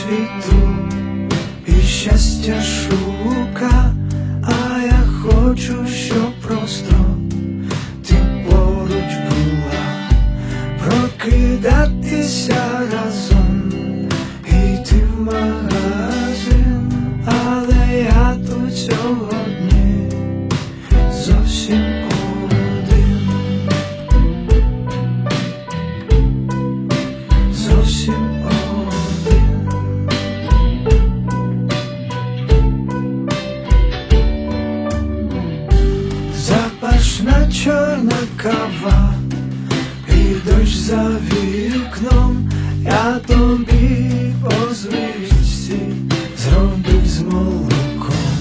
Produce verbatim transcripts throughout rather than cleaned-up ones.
світу і щастя шука, а я хочу, щоб просто ти поруч була, прокидатися разом, йти в магазин, але я тут сьогодні зовсім один, зовсім один. Запашна чорна кава і дощ за вікном, я тобі по звичці зробив з молоком,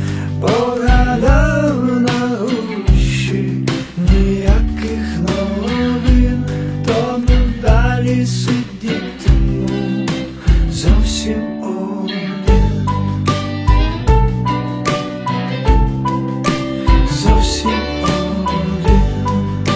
погадав на гущі, ніяких новин, тому далі сидітиму зовсім один, зовсім один.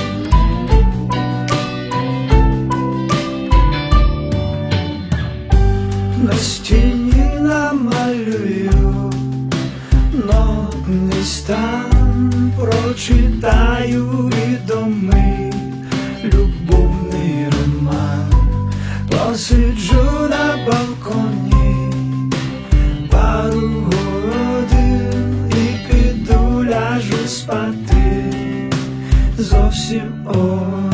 На стіні намалюю нотний стан, прочитаю відомий любовний роман, посиджу на балконі пару годин і піду ляжу спати зовсім один.